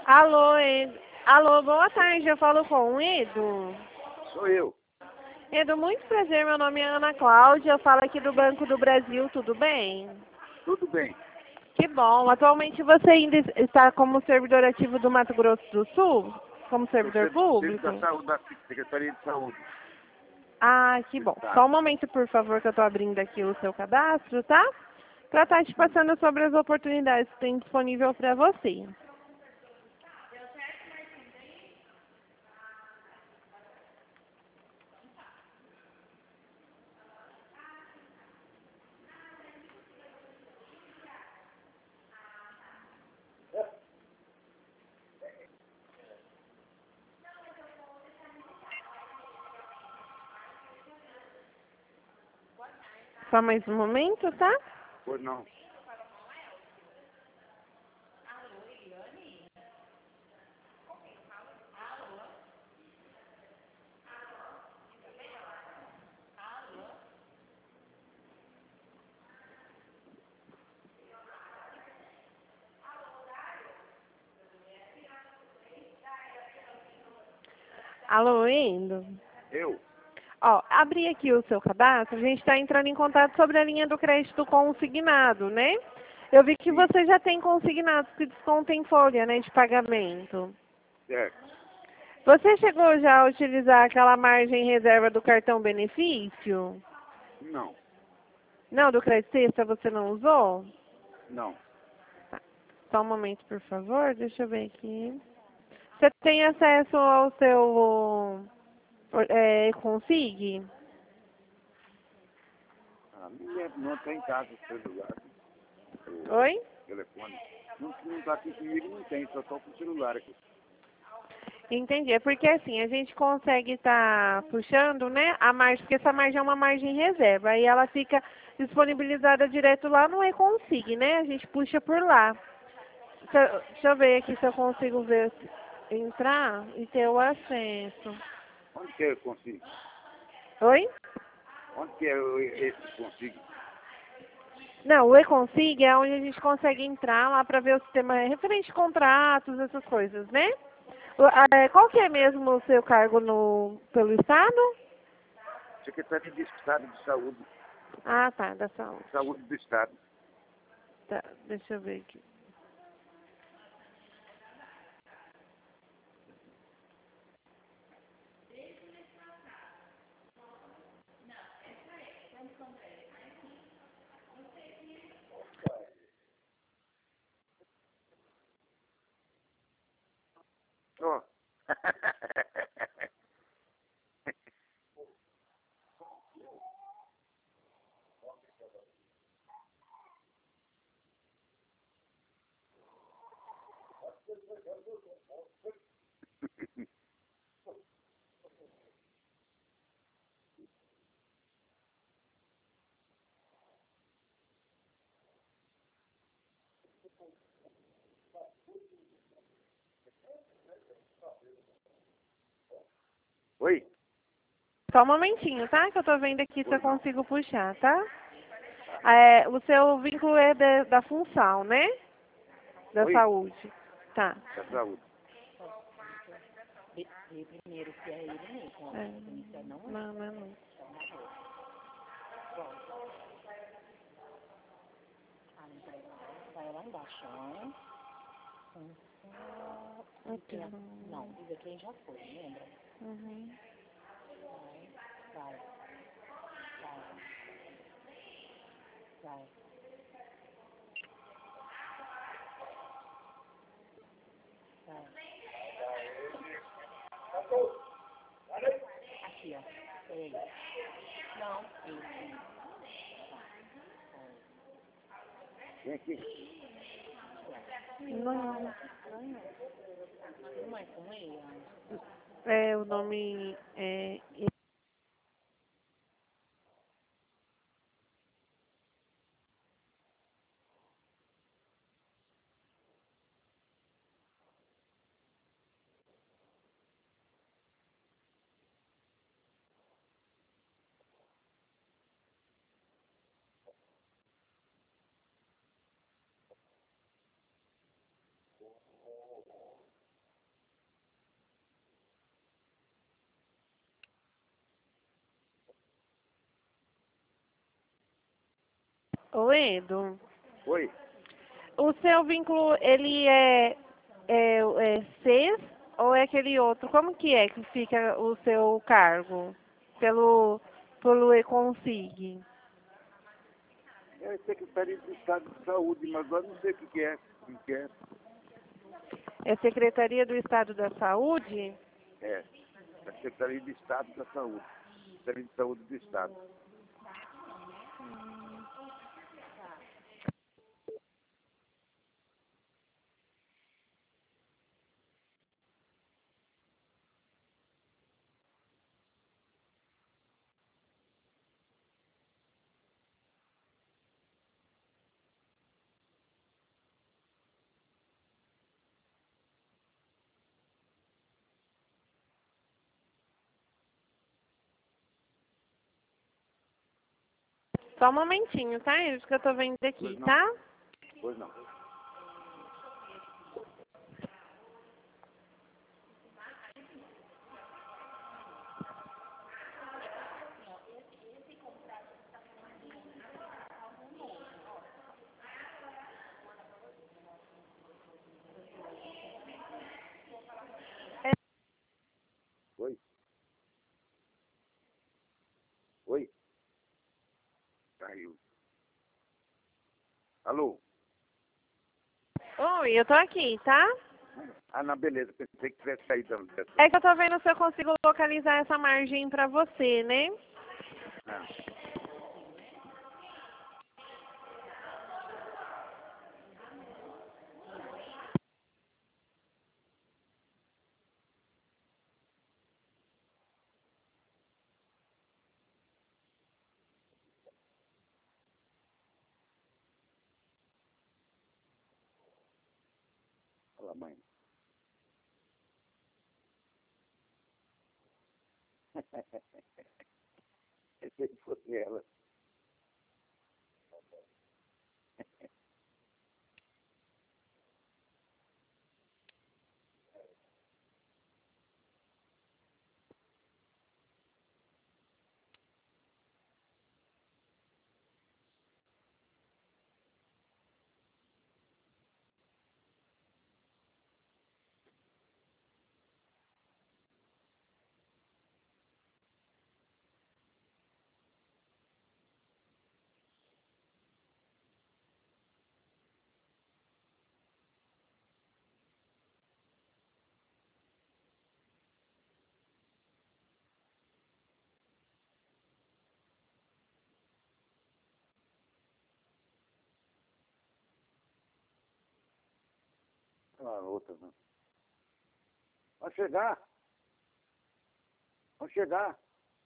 Alô, Alô, boa tarde, eu falo com o Edu. Sou eu. Edu, muito prazer, meu nome é Ana Cláudia, eu falo aqui do Banco do Brasil, tudo bem? Tudo bem. Que bom, atualmente você ainda está como servidor ativo do Mato Grosso do Sul? Como Sou servidor serviço público? da saúde, da Secretaria de Saúde Ah, que do bom. Estado. Só um momento, por favor, que eu estou abrindo aqui o seu cadastro, tá? Para estar te passando sobre as oportunidades que tem disponível para você. Só mais um momento, tá? Pois não. Alô, Endo? Eu? Ó, abri aqui o seu cadastro, a gente está entrando em contato sobre a linha do crédito consignado, né? Eu vi que Sim. você já tem consignados que descontem folha, né, de pagamento. Certo. Você chegou já a utilizar aquela margem reserva do cartão benefício? Não. Não, do crédito extra você não usou? Não. Tá. Só um momento, por favor, deixa eu ver aqui. Você tem acesso ao seu Consig? Ah, não lembro, não tem em casa o celular, o Oi? telefone. Não está aqui comigo, não tem, só estou com o celular aqui. Entendi. É porque assim, a gente consegue estar puxando, né, a margem, porque essa margem é uma margem reserva, aí ela fica disponibilizada direto lá no E-Consig, né? A gente puxa por lá. Deixa eu ver aqui se eu consigo ver, entrar e ter o acesso. Onde que eu consigo? Oi? Onde que eu esse consigo? Não, o E-Consig é onde a gente consegue entrar lá para ver o sistema referente a contratos, essas coisas, né? Qual que é mesmo o seu cargo pelo Estado? Secretaria de Estado de Saúde. Ah, tá, da saúde. Saúde do Estado. Tá, deixa eu ver aqui. Ó. Oi? Só um momentinho, tá? Que eu tô vendo aqui se eu Pois não. consigo puxar, tá? O seu vínculo é da função, né? Da Oi? saúde. Tá. Da saúde. Ver primeiro se é ele mesmo, É, mas iniciar não é. não, não, é não. Ah, então vai lá embaixo, ó. Aqui Não, não. isso aqui já foi, lembra? Uhum. Vai, vai. Aqui, ó. É ele. Não, esse. Vem aqui. Não. Não é com ele? O nome é. Ô, Edo, Oi? o seu vínculo, ele é CES ou é aquele outro? Como que é que fica o seu cargo? Pelo Econsig? É Secretaria de Estado de Saúde, mas agora não sei o que é. O que é? É Secretaria do Estado da Saúde? É. É Secretaria de Estado da Saúde. Secretaria de Saúde do Estado. Só um momentinho, tá? É isso que eu tô vendo aqui, Pois não. tá? Pois não. Oi? Oi? Caiu. Alô? Oi, eu tô aqui, tá? Ah, não, beleza. Pensei que tivesse saído. É que eu tô vendo se eu consigo localizar essa margem pra você, né? Ah, fala, mãe. Pensei que fosse ela. Ah, outra, não. Vai chegar. Vai chegar.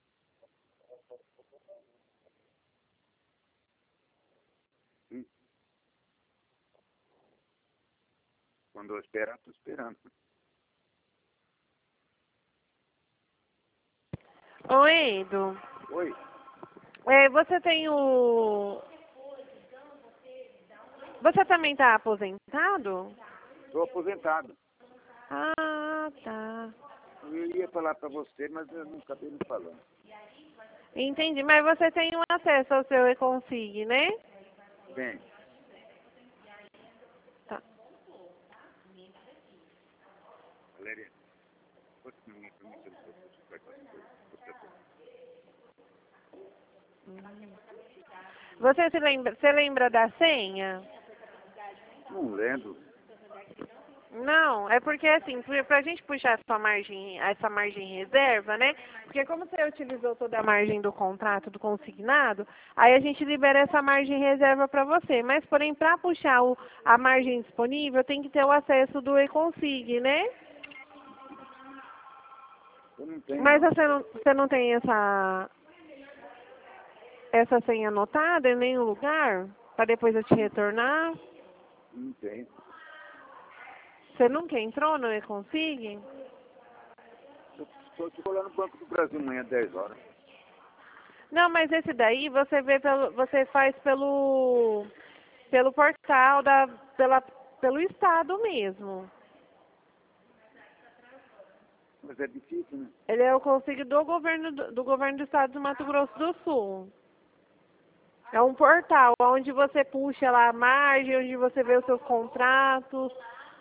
Hum. Quando eu esperar, tô esperando. Oi, Edo. Oi? Você tem o... Você também tá aposentado? Estou aposentado. Ah, tá. Eu ia falar para você, mas eu não acabei não falando. Entendi. Mas você tem um acesso ao seu Econsig, né? Bem, Tá. Valéria, continue para mim, você vai fazer coisa. Você lembra da senha? Não lembro. Não, é porque assim, pra gente puxar essa margem reserva, né? Porque como você utilizou toda a margem do contrato, do consignado, aí a gente libera essa margem reserva para você. Mas, porém, para puxar a margem disponível, tem que ter o acesso do Econsig, né? Eu não tenho, Mas não. você não tem essa senha anotada em nenhum lugar? Para depois eu te retornar? Não tenho. Você nunca entrou no Econsig? Eu estou lá no Banco do Brasil amanhã, 10 horas. Não, mas esse daí você faz pelo portal pelo estado mesmo. Mas é difícil, né? Ele é o consigo do governo do estado do Mato Grosso do Sul. É um portal onde você puxa lá a margem, onde você vê os seus contratos.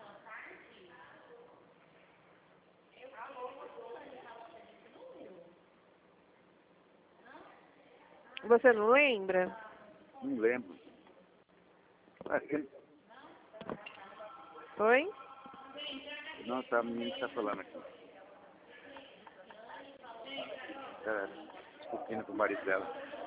Você não lembra? Não lembro. Aquele... Oi? Não, tá, a menina está falando aqui. Tá discutindo com o marido dela.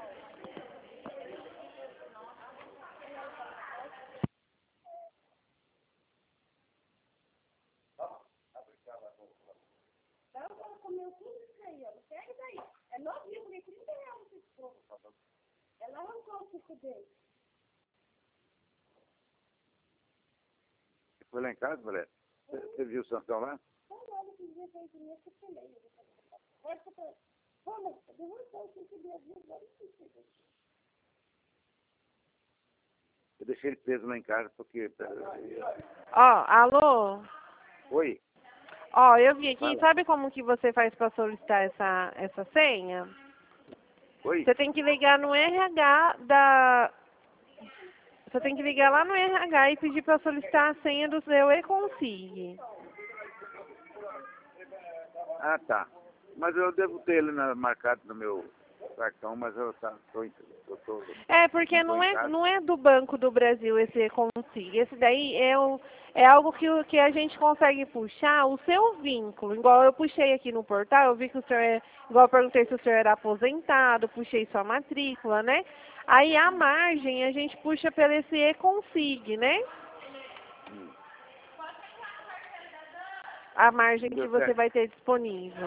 Você foi lá em casa, Valéria? Você viu o Sansão lá? Eu deixei ele preso lá em casa porque... Ó, alô? Oi? Ó, eu vi aqui, Fala. sabe como que você faz para solicitar essa senha? Oi? Você tem que ligar no RH da... Você tem que ligar lá no RH e pedir para solicitar a senha do seu e-consig. Ah, tá. Mas eu devo ter ele marcado no meu cartão, mas eu tô É, porque não tô em casa. não é do Banco do Brasil esse e-consig. Esse daí é algo que a gente consegue puxar o seu vínculo. Igual eu puxei aqui no portal, eu vi que o senhor igual eu perguntei se o senhor era aposentado, puxei sua matrícula, né? Aí a margem a gente puxa pelo esse e-consig, né? A margem que Deu você certo. vai ter disponível.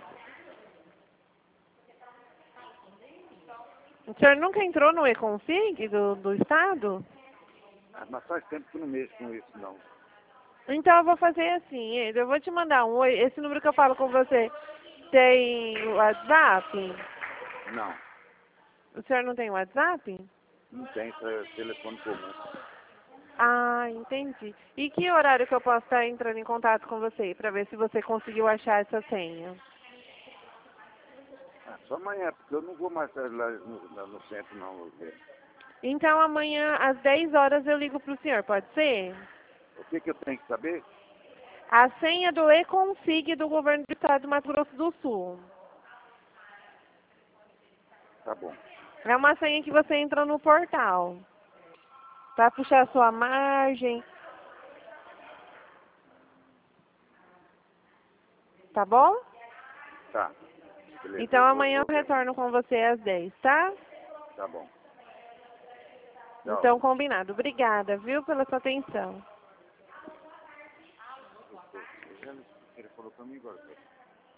O senhor nunca entrou no e-consig do Estado? Ah, mas faz tempo que eu não mexo com isso, não. Então eu vou fazer assim, eu vou te mandar um oi. Esse número que eu falo com você tem WhatsApp? Não, O senhor não tem WhatsApp? não tem, só é telefone comum. Ah, entendi. E que horário que eu posso estar entrando em contato com você para ver se você conseguiu achar essa senha? Ah, só amanhã, porque eu não vou mais lá no centro, não. Então amanhã às 10 horas eu ligo para o senhor, pode ser? O que eu tenho que saber? A senha do e-consig do governo do estado do Mato Grosso do Sul. Tá bom. É uma senha que você entra no portal. Para puxar a sua margem. Tá bom? Tá. Beleza. Então eu amanhã vou eu retorno com você às 10, tá? Tá bom. Tchau. Então combinado. Obrigada, viu, pela sua atenção. Ele falou pra mim agora.